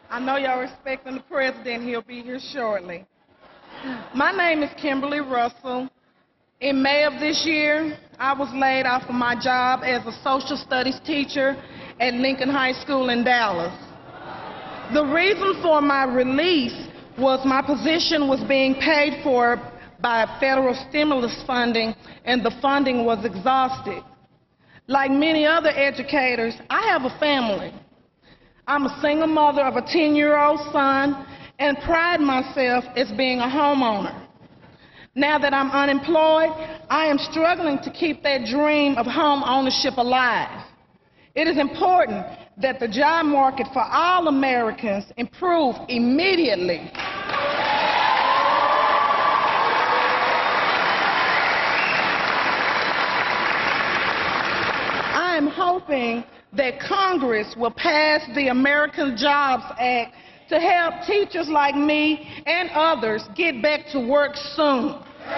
I know y'all respecting the president. He'll be here shortly. My name is Kimberly Russell. In May of this year, I was laid off of my job as a social studies teacher at Lincoln High School in Dallas. The reason for my release was my position was being paid for by federal stimulus funding, and the funding was exhausted. Like many other educators, I have a family. I'm a single mother of a 10-year-old son and pride myself as being a homeowner. Now that I'm unemployed, I am struggling to keep that dream of home ownership alive. It is important that the job market for all Americans improve immediately. I am hoping that Congress will pass the American Jobs Act to help teachers like me and others get back to work soon.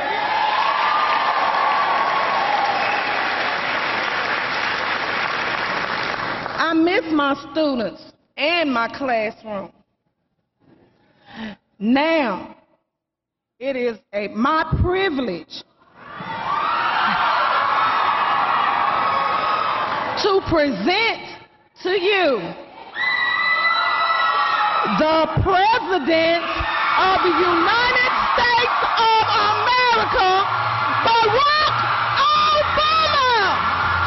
I miss my students and my classroom. Now, it is my privilege to present to you the President of the United States of America, Barack Obama.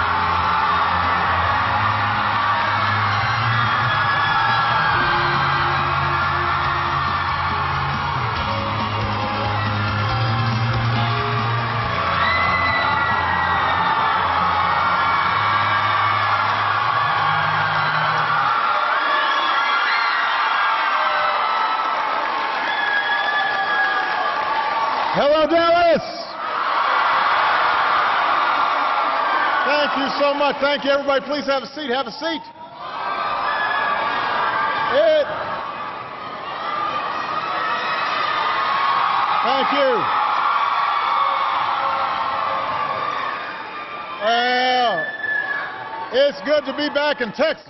Hello, Dallas. Thank you so much. Thank you, everybody. Please have a seat. Have a seat. Thank you. Well, it's good to be back in Texas.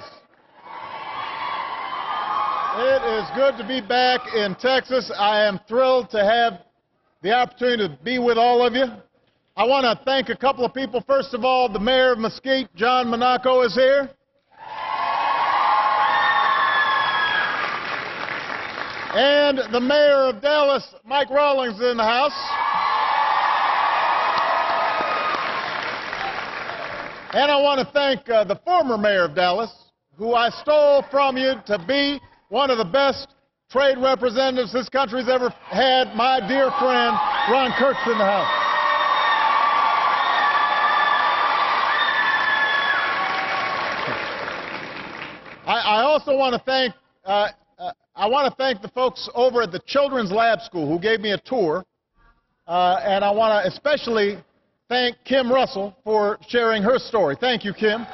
It is good to be back in Texas. I am thrilled to have the opportunity to be with all of you. I want to thank a couple of people. First of all, the mayor of Mesquite, John Monaco, is here. And the mayor of Dallas, Mike Rawlings, is in the house. And I want to thank the former mayor of Dallas, who I stole from you to be one of the best trade representatives this country's ever had, my dear friend, Ron Kurtz, in the house. I also want to thank the folks over at the Children's Lab School who gave me a tour, and I want to especially thank Kim Russell for sharing her story. Thank you, Kim.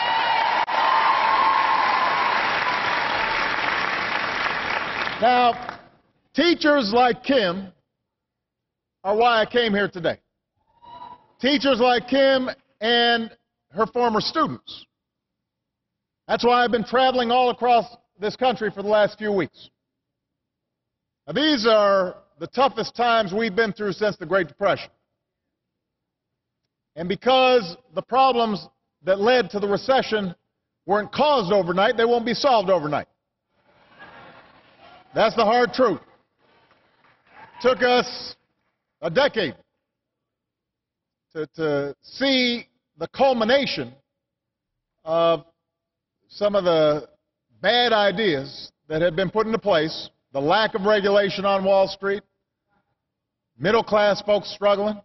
Now, teachers like Kim are why I came here today. Teachers like Kim and her former students. That's why I've been traveling all across this country for the last few weeks. Now, these are the toughest times we've been through since the Great Depression. And because the problems that led to the recession weren't caused overnight, they won't be solved overnight. That's the hard truth. It took us a decade to see the culmination of some of the bad ideas that had been put into place, the lack of regulation on Wall Street, middle-class folks struggling.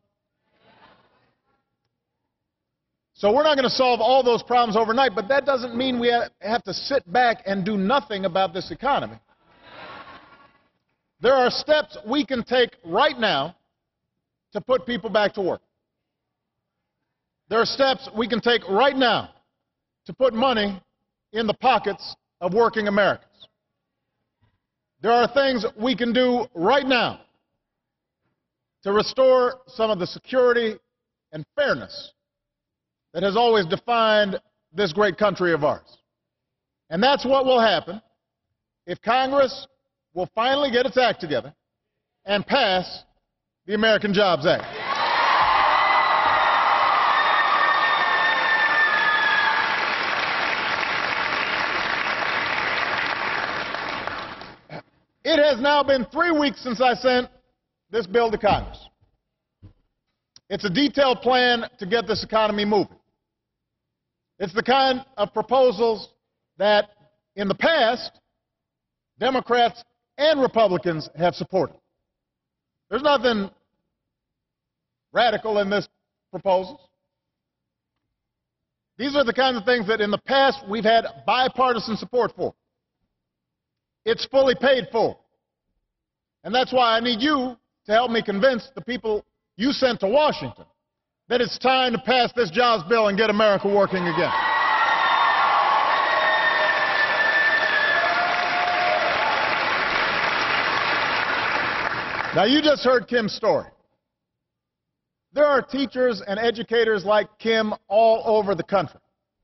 So we're not going to solve all those problems overnight, but that doesn't mean we have to sit back and do nothing about this economy. There are steps we can take right now to put people back to work. There are steps we can take right now to put money in the pockets of working Americans. There are things we can do right now to restore some of the security and fairness that has always defined this great country of ours. And that's what will happen if Congress will finally get its act together and pass the American Jobs Act. It has now been 3 weeks since I sent this bill to Congress. It's a detailed plan to get this economy moving. It's the kind of proposals that, in the past, Democrats and Republicans have supported. There's nothing radical in this proposals. These are the kinds of things that in the past we've had bipartisan support for. It's fully paid for. And that's why I need you to help me convince the people you sent to Washington that it's time to pass this jobs bill and get America working again. Now, you just heard Kim's story. There are teachers and educators like Kim all over the country.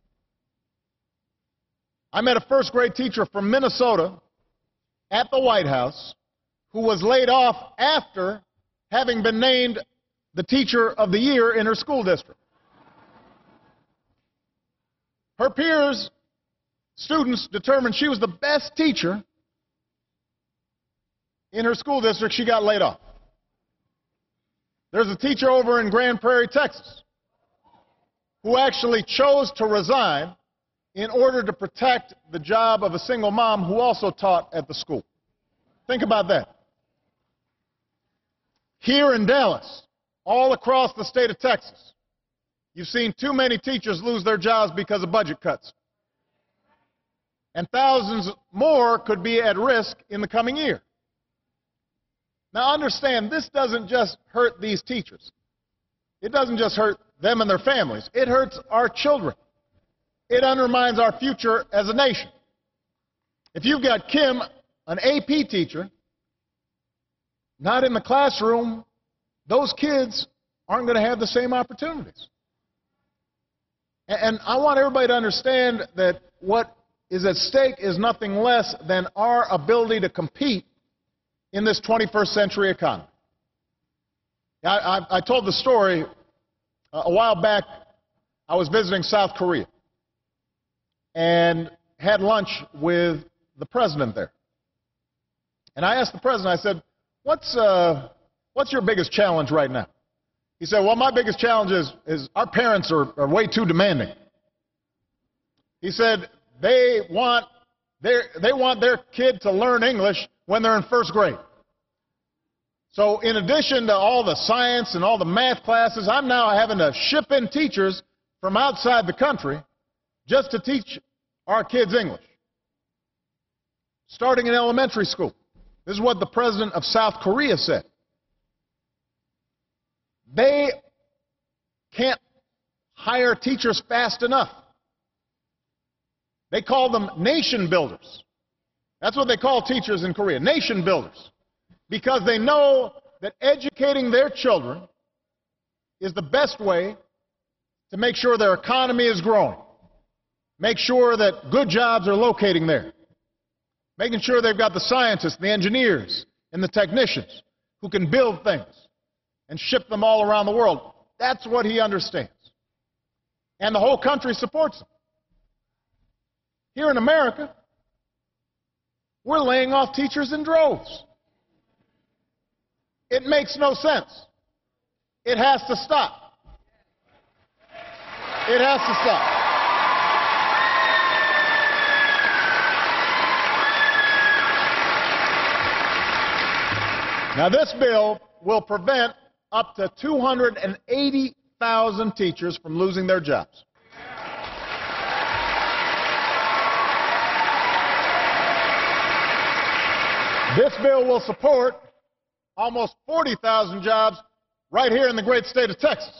I met a first-grade teacher from Minnesota at the White House who was laid off after having been named the Teacher of the Year in her school district. Her peers, students, determined she was the best teacher in her school district. She got laid off. There's a teacher over in Grand Prairie, Texas, who actually chose to resign in order to protect the job of a single mom who also taught at the school. Think about that. Here in Dallas, all across the state of Texas, you've seen too many teachers lose their jobs because of budget cuts. And thousands more could be at risk in the coming year. Now understand, this doesn't just hurt these teachers. It doesn't just hurt them and their families. It hurts our children. It undermines our future as a nation. If you've got Kim, an AP teacher, not in the classroom, those kids aren't going to have the same opportunities. And I want everybody to understand that what is at stake is nothing less than our ability to compete in this 21st century economy. I told the story a while back. I was visiting South Korea and had lunch with the president there. And I asked the president, I said, what's your biggest challenge right now? He said, well, my biggest challenge is our parents are way too demanding. He said they want their kid to learn English when they're in first grade. So in addition to all the science and all the math classes, I'm now having to ship in teachers from outside the country just to teach our kids English, starting in elementary school. This is what the president of South Korea said. They can't hire teachers fast enough. They call them nation builders. That's what they call teachers in Korea, nation builders, because they know that educating their children is the best way to make sure their economy is growing, make sure that good jobs are locating there, making sure they've got the scientists, the engineers, and the technicians who can build things and ship them all around the world. That's what he understands. And the whole country supports him. Here in America, we're laying off teachers in droves. It makes no sense. It has to stop. It has to stop. Now, this bill will prevent up to 280,000 teachers from losing their jobs. This bill will support almost 40,000 jobs right here in the great state of Texas.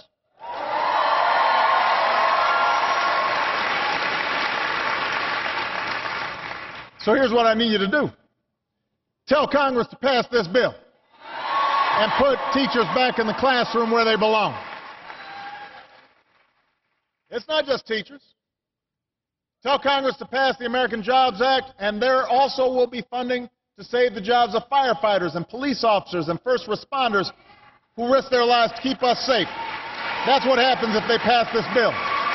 So here's what I need you to do. Tell Congress to pass this bill and put teachers back in the classroom where they belong. It's not just teachers. Tell Congress to pass the American Jobs Act, and there also will be funding to save the jobs of firefighters and police officers and first responders who risk their lives to keep us safe. That's what happens if they pass this bill.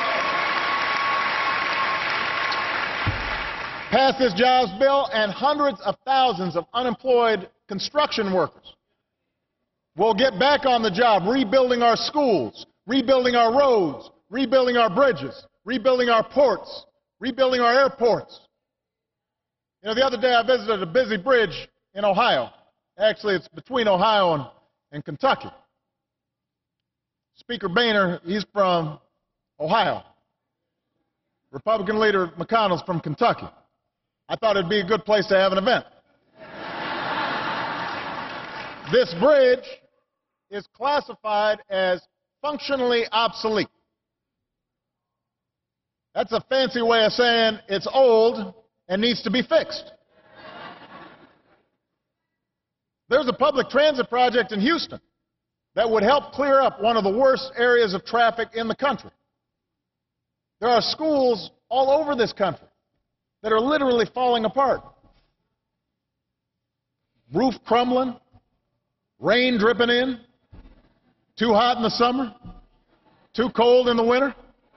Pass this jobs bill, and hundreds of thousands of unemployed construction workers will get back on the job, rebuilding our schools, rebuilding our roads, rebuilding our bridges, rebuilding our ports, rebuilding our airports. You know, the other day I visited a busy bridge in Ohio. Actually, it's between Ohio and Kentucky. Speaker Boehner, he's from Ohio. Republican leader McConnell's from Kentucky. I thought it'd be a good place to have an event. This bridge is classified as functionally obsolete. That's a fancy way of saying it's old and needs to be fixed. There's a public transit project in Houston that would help clear up one of the worst areas of traffic in the country. There are schools all over this country that are literally falling apart. Roof crumbling, rain dripping in, too hot in the summer, too cold in the winter.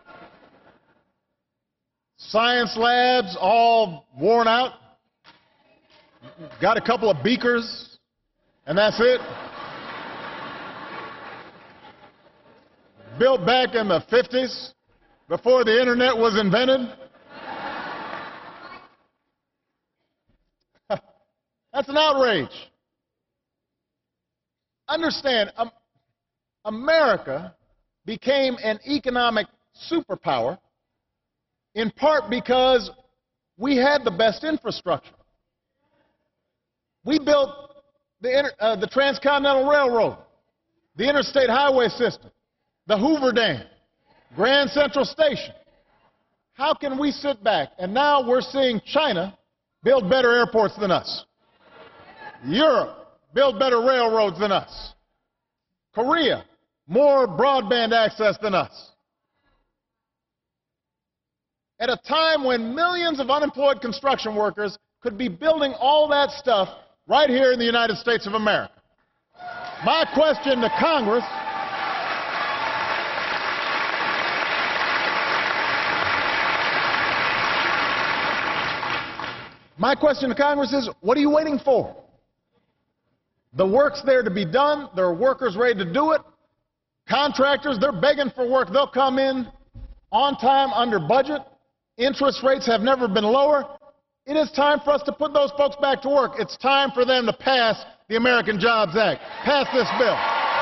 Science labs all worn out. Got a couple of beakers, and that's it. Built back in the 50s, before the internet was invented. That's an outrage. Understand, America became an economic superpower in part because we had the best infrastructure. We built the Transcontinental Railroad, the Interstate Highway System, the Hoover Dam, Grand Central Station. How can we sit back and now we're seeing China build better airports than us? Europe build better railroads than us. Korea, more broadband access than us. At a time when millions of unemployed construction workers could be building all that stuff right here in the United States of America. My question to Congress is, what are you waiting for? The work's there to be done. There are workers ready to do it. Contractors, they're begging for work. They'll come in on time, under budget. Interest rates have never been lower. It is time for us to put those folks back to work. It's time for them to pass the American Jobs Act. Pass this bill.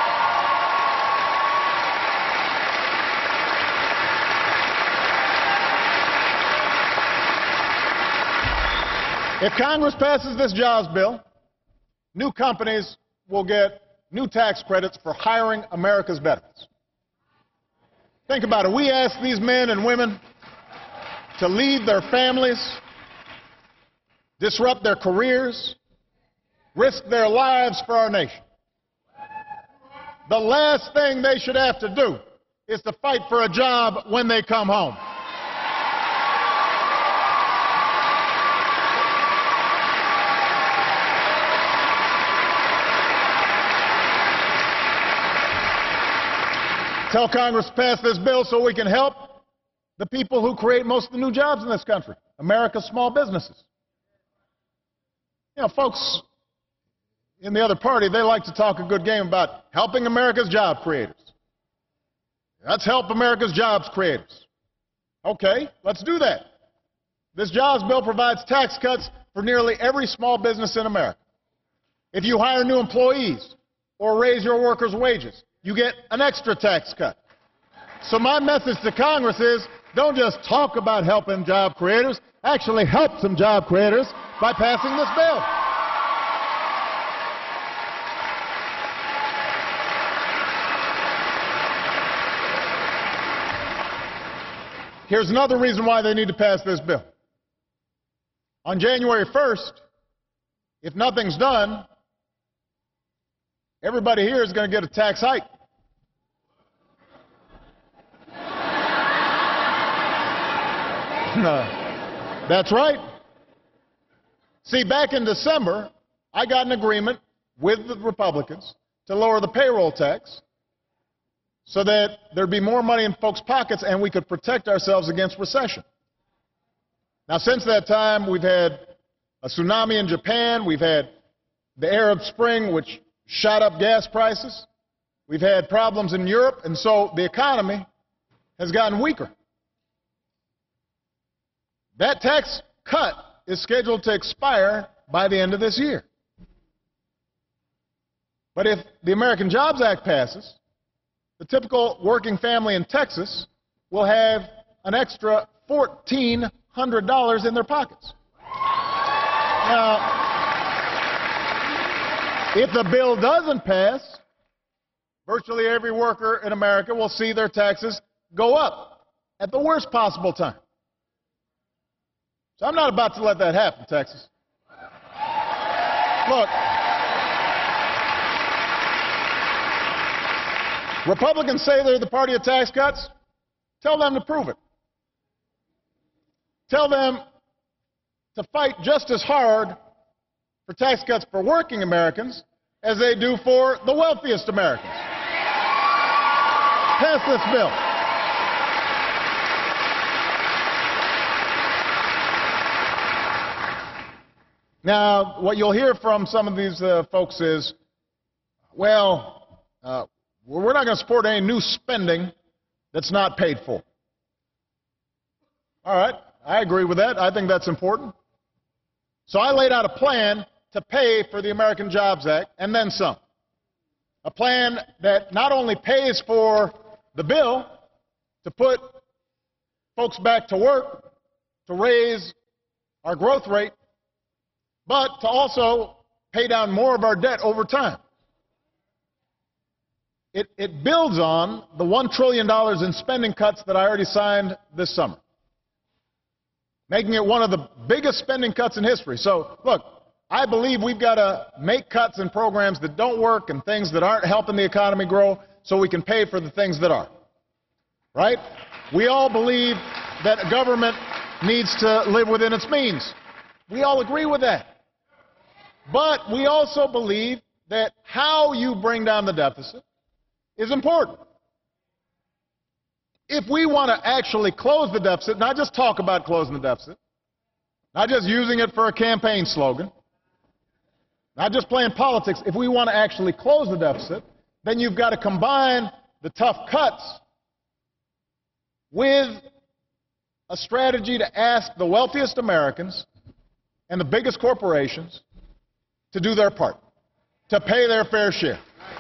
If Congress passes this jobs bill, new companies will get new tax credits for hiring America's veterans. Think about it. We ask these men and women to leave their families, disrupt their careers, risk their lives for our nation. The last thing they should have to do is to fight for a job when they come home. Tell Congress to pass this bill so we can help the people who create most of the new jobs in this country, America's small businesses. You know, folks in the other party, they like to talk a good game about helping America's job creators. Let's help America's jobs creators. Okay, let's do that. This jobs bill provides tax cuts for nearly every small business in America. If you hire new employees or raise your workers' wages, you get an extra tax cut. So my message to Congress is, don't just talk about helping job creators, actually help some job creators by passing this bill. Here's another reason why they need to pass this bill. On January 1st, if nothing's done, everybody here is going to get a tax hike. No. That's right. See, back in December, I got an agreement with the Republicans to lower the payroll tax so that there'd be more money in folks' pockets and we could protect ourselves against recession. Now, since that time, we've had a tsunami in Japan. We've had the Arab Spring, which shot up gas prices. We've had problems in Europe, and so the economy has gotten weaker. That tax cut is scheduled to expire by the end of this year. But if the American Jobs Act passes, the typical working family in Texas will have an extra $1,400 in their pockets. Now, if the bill doesn't pass, virtually every worker in America will see their taxes go up at the worst possible time. So I'm not about to let that happen, Texas. Look, Republicans say they're the party of tax cuts. Tell them to prove it. Tell them to fight just as hard for tax cuts for working Americans as they do for the wealthiest Americans. Pass this bill. Now, what you'll hear from some of these folks is, well, we're not going to support any new spending that's not paid for. All right, I agree with that. I think that's important. So I laid out a plan to pay for the American Jobs Act and then some. A plan that not only pays for the bill to put folks back to work, to raise our growth rate, but to also pay down more of our debt over time. It builds on the $1 trillion in spending cuts that I already signed this summer, making it one of the biggest spending cuts in history. So, look, I believe we've got to make cuts in programs that don't work and things that aren't helping the economy grow so we can pay for the things that are. Right? We all believe that government needs to live within its means. We all agree with that. But we also believe that how you bring down the deficit is important. If we want to actually close the deficit, not just talk about closing the deficit, not just using it for a campaign slogan, not just playing politics, if we want to actually close the deficit, then you've got to combine the tough cuts with a strategy to ask the wealthiest Americans and the biggest corporations to do their part, to pay their fair share.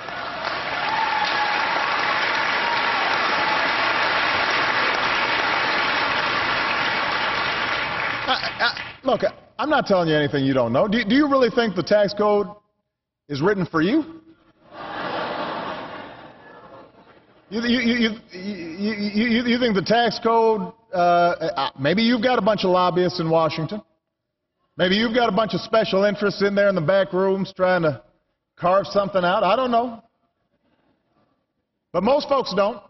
Look, I'm not telling you anything you don't know. Do you really think the tax code is written for you? You think the tax code, maybe you've got a bunch of lobbyists in Washington. Maybe you've got a bunch of special interests in there in the back rooms trying to carve something out. I don't know. But most folks don't.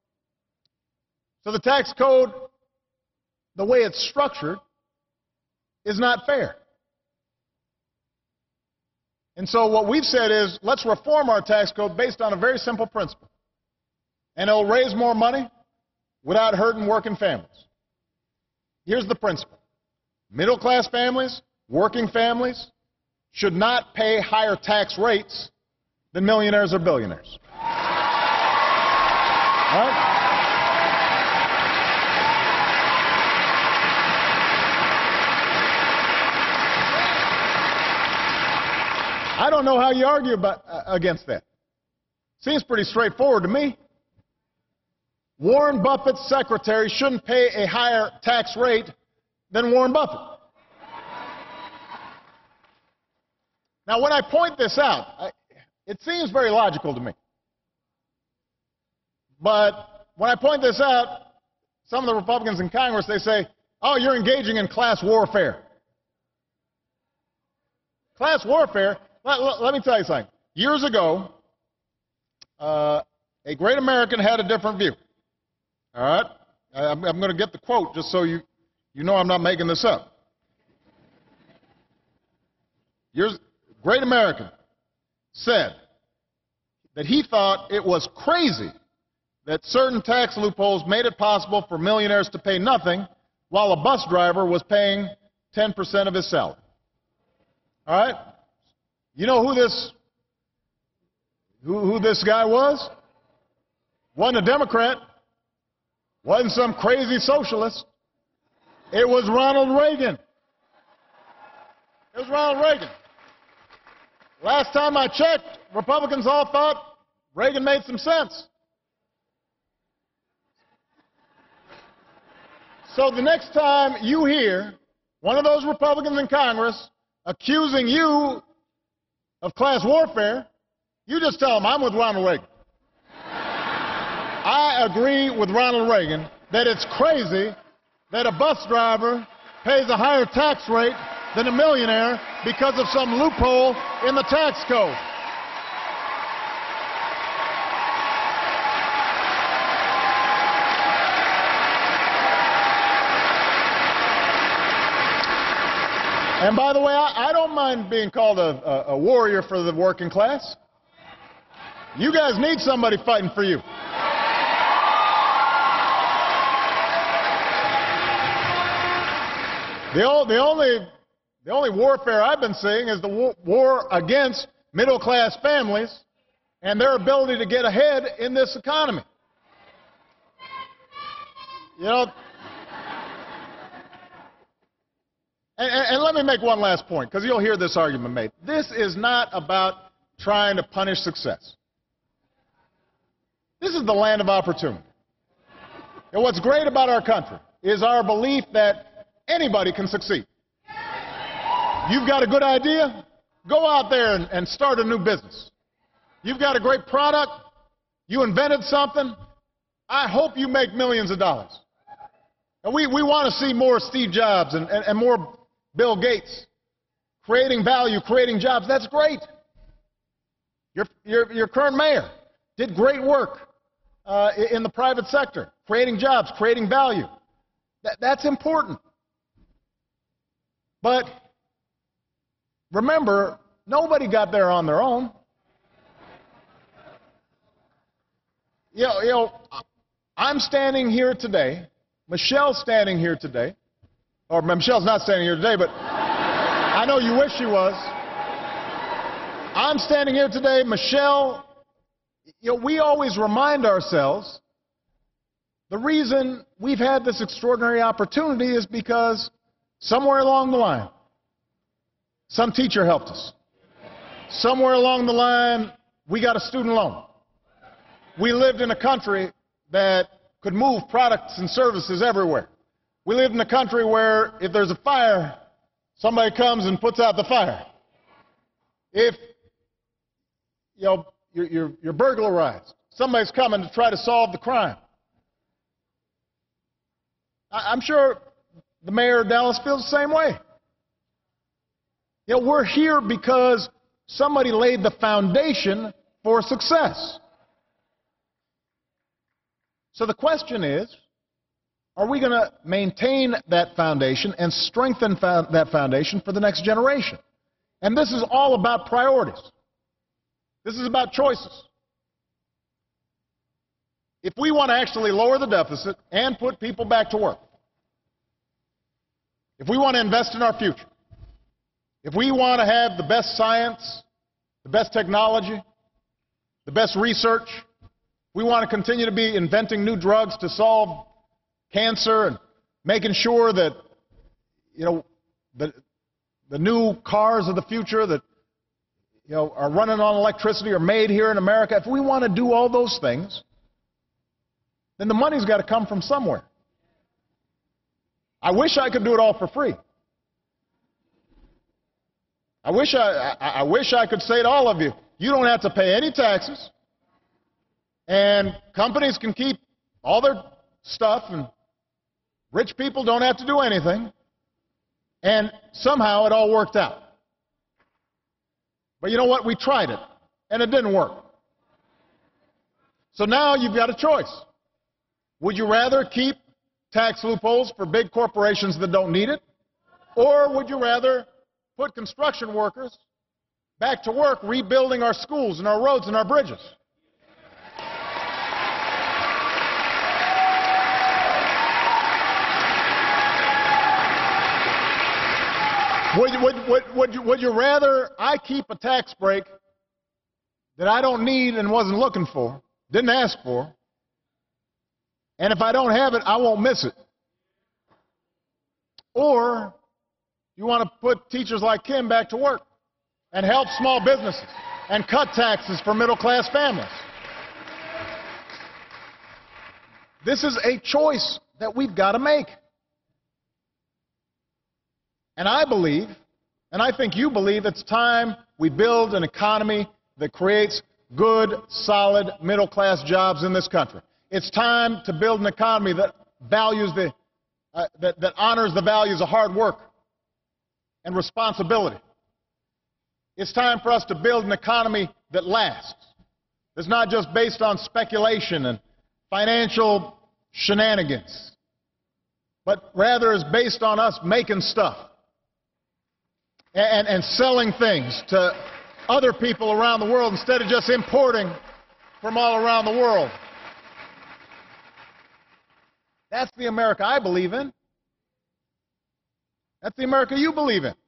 So the tax code, the way it's structured, is not fair. And so what we've said is, let's reform our tax code based on a very simple principle. And it'll raise more money without hurting working families. Here's the principle. Middle-class families, working families, should not pay higher tax rates than millionaires or billionaires. All right? I don't know how you argue against that. Seems pretty straightforward to me. Warren Buffett's secretary shouldn't pay a higher tax rate than Warren Buffett. Now, when I point this out, it seems very logical to me. But when I point this out, some of the Republicans in Congress, they say, oh, you're engaging in class warfare. Class warfare? Let me tell you something. Years ago, a great American had a different view. All right? I'm going to get the quote just so you You know I'm not making this up. Your great American said that he thought it was crazy that certain tax loopholes made it possible for millionaires to pay nothing while a bus driver was paying 10% of his salary. All right? You know who this guy was? Wasn't a Democrat. Wasn't some crazy socialist. It was Ronald Reagan. It was Ronald Reagan. Last time I checked, Republicans all thought Reagan made some sense. So the next time you hear one of those Republicans in Congress accusing you of class warfare, you just tell them, I'm with Ronald Reagan. I agree with Ronald Reagan that it's crazy that a bus driver pays a higher tax rate than a millionaire because of some loophole in the tax code. And by the way, I don't mind being called a warrior for the working class. You guys need somebody fighting for you. The only warfare I've been seeing is the war against middle-class families and their ability to get ahead in this economy. You know, and let me make one last point, because you'll hear this argument made. This is not about trying to punish success. This is the land of opportunity. And what's great about our country is our belief that anybody can succeed. You've got a good idea? Go out there and start a new business. You've got a great product. You invented something. I hope you make millions of dollars. And we want to see more Steve Jobs and more Bill Gates creating value, creating jobs. That's great. Your current mayor did great work in the private sector, creating jobs, creating value. That's important. But remember, nobody got there on their own. You know, I'm standing here today. Michelle's standing here today. Or Michelle's not standing here today, but I know you wish she was. I'm standing here today. Michelle, you know, we always remind ourselves the reason we've had this extraordinary opportunity is because somewhere along the line, some teacher helped us. Somewhere along the line, we got a student loan. We lived in a country that could move products and services everywhere. We lived in a country where if there's a fire, somebody comes and puts out the fire. If you're burglarized, somebody's coming to try to solve the crime. I'm sure the mayor of Dallas feels the same way. You know, we're here because somebody laid the foundation for success. So the question is, are we going to maintain that foundation and strengthen that foundation for the next generation? And this is all about priorities. This is about choices. If we want to actually lower the deficit and put people back to work, if we want to invest in our future, if we want to have the best science, the best technology, the best research, we want to continue to be inventing new drugs to solve cancer and making sure that, you know, the new cars of the future that, you know, are running on electricity are made here in America. If we want to do all those things, then the money's got to come from somewhere. I wish I could do it all for free. I wish I could say to all of you, you don't have to pay any taxes, and companies can keep all their stuff, and rich people don't have to do anything, and somehow it all worked out. But you know what? We tried it, and it didn't work. So now you've got a choice. Would you rather keep tax loopholes for big corporations that don't need it? Or would you rather put construction workers back to work rebuilding our schools and our roads and our bridges? Would you rather I keep a tax break that I don't need and wasn't looking for, didn't ask for, and if I don't have it, I won't miss it? Or you want to put teachers like Kim back to work and help small businesses and cut taxes for middle-class families? This is a choice that we've got to make. And I believe, and I think you believe, it's time we build an economy that creates good, solid, middle-class jobs in this country. It's time to build an economy that values that honors the values of hard work and responsibility. It's time for us to build an economy that lasts. It's not just based on speculation and financial shenanigans, but rather is based on us making stuff and selling things to other people around the world instead of just importing from all around the world. That's the America I believe in. That's the America you believe in.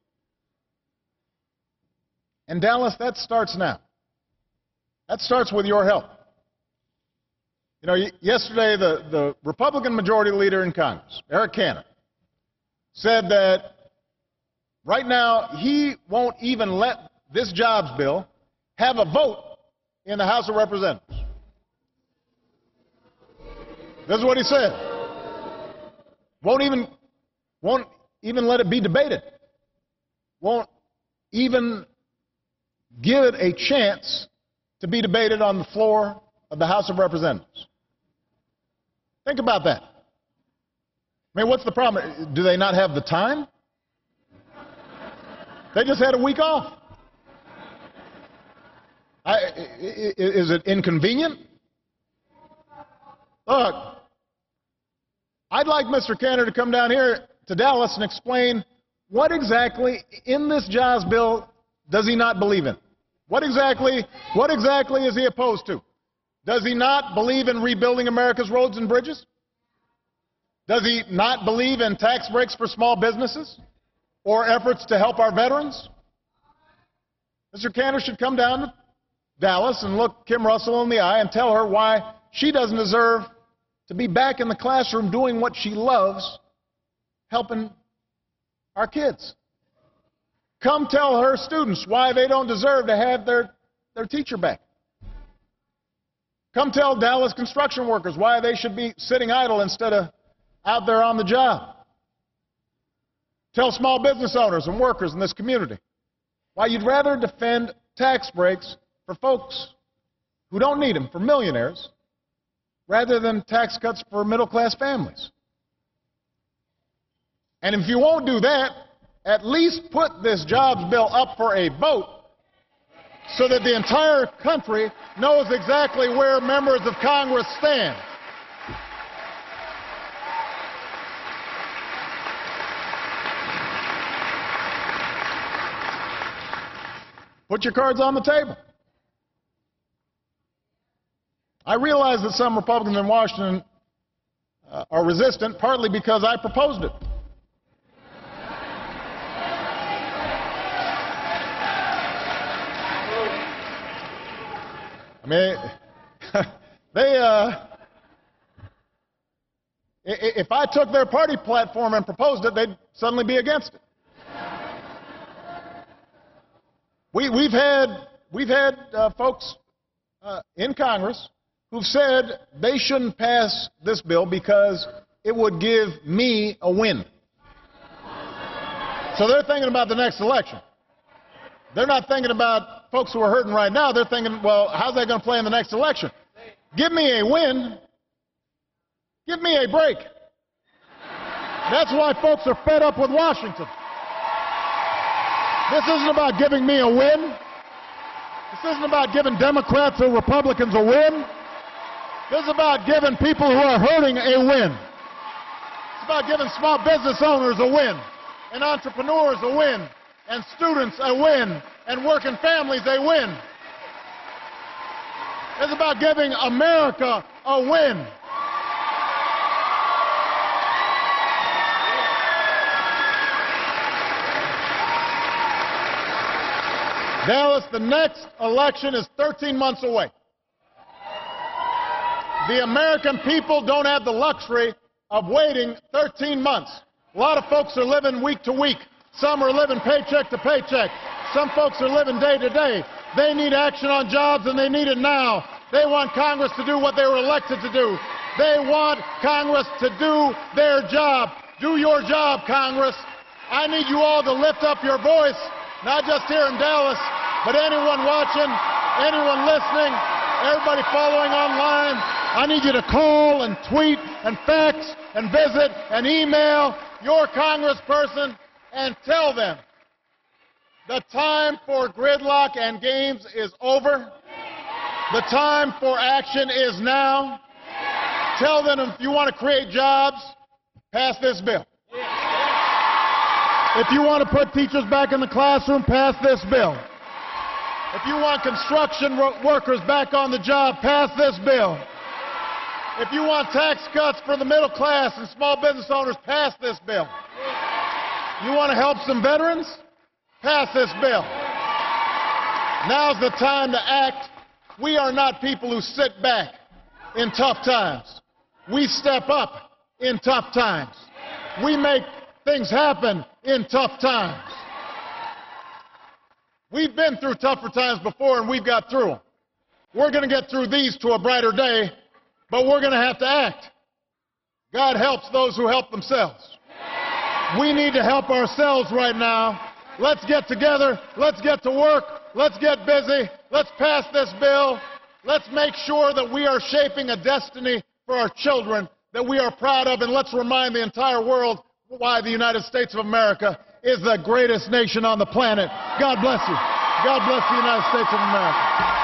And Dallas, that starts now. That starts with your help. You know, yesterday the Republican Majority Leader in Congress, Eric Cantor, said that right now he won't even let this jobs bill have a vote in the House of Representatives. This is what he said. Won't even let it be debated. Won't even give it a chance to be debated on the floor of the House of Representatives. Think about that. I mean, what's the problem? Do they not have the time? They just had a week off. Is it inconvenient? Look, I'd like Mr. Cantor to come down here to Dallas and explain what exactly in this jobs bill does he not believe in? What exactly is he opposed to? Does he not believe in rebuilding America's roads and bridges? Does he not believe in tax breaks for small businesses or efforts to help our veterans? Mr. Cantor should come down to Dallas and look Kim Russell in the eye and tell her why she doesn't deserve to be back in the classroom doing what she loves, helping our kids. Come tell her students why they don't deserve to have their teacher back. Come tell Dallas construction workers why they should be sitting idle instead of out there on the job. Tell small business owners and workers in this community why you'd rather defend tax breaks for folks who don't need them, for millionaires, rather than tax cuts for middle-class families. And if you won't do that, at least put this jobs bill up for a vote so that the entire country knows exactly where members of Congress stand. Put your cards on the table. I realize that some Republicans in Washington are resistant, partly because I proposed it. I mean, if I took their party platform and proposed it, they'd suddenly be against it. We've had folks in Congress who've said they shouldn't pass this bill because it would give me a win. So they're thinking about the next election. They're not thinking about folks who are hurting right now. They're thinking, well, how's that going to play in the next election? Give me a win. Give me a break. That's why folks are fed up with Washington. This isn't about giving me a win. This isn't about giving Democrats or Republicans a win. This is about giving people who are hurting a win. It's about giving small business owners a win, and entrepreneurs a win, and students a win, and working families a win. It's about giving America a win. Dallas, the next election is 13 months away. The American people don't have the luxury of waiting 13 months. A lot of folks are living week to week. Some are living paycheck to paycheck. Some folks are living day to day. They need action on jobs, and they need it now. They want Congress to do what they were elected to do. They want Congress to do their job. Do your job, Congress. I need you all to lift up your voice, not just here in Dallas, but anyone watching, anyone listening, everybody following online. I need you to call and tweet and fax and visit and email your congressperson and tell them the time for gridlock and games is over. The time for action is now. Tell them if you want to create jobs, pass this bill. If you want to put teachers back in the classroom, pass this bill. If you want construction workers back on the job, pass this bill. If you want tax cuts for the middle class and small business owners, pass this bill. You want to help some veterans? Pass this bill. Now's the time to act. We are not people who sit back in tough times. We step up in tough times. We make things happen in tough times. We've been through tougher times before, and we've got through them. We're going to get through these to a brighter day, but we're going to have to act. God helps those who help themselves. We need to help ourselves right now. Let's get together. Let's get to work. Let's get busy. Let's pass this bill. Let's make sure that we are shaping a destiny for our children that we are proud of, and let's remind the entire world why the United States of America is the greatest nation on the planet. God bless you. God bless the United States of America.